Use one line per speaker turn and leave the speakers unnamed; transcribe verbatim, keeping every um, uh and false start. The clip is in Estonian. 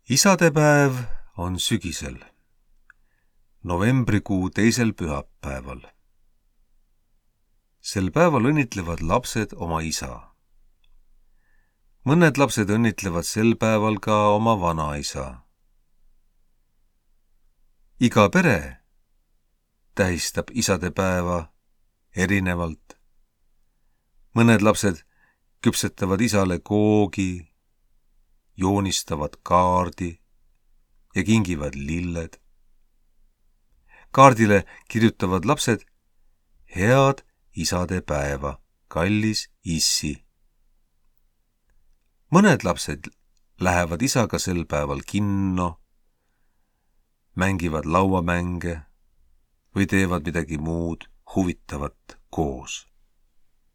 Isadepäev on sügisel, novembrikuu teisel pühapäeval. Sel päeval õnnitlevad lapsed oma isa. Mõned lapsed õnnitlevad sel päeval ka oma vanaisa. Iga pere tähistab isadepäeva erinevalt. Mõned lapsed küpsetavad isale koogi, joonistavad kaardi ja kingivad lilled. Kaardile kirjutavad lapsed head isadepäeva, kallis issi. Mõned lapsed lähevad isaga sel päeval kinno, mängivad lauamänge või teevad midagi muud huvitavat koos.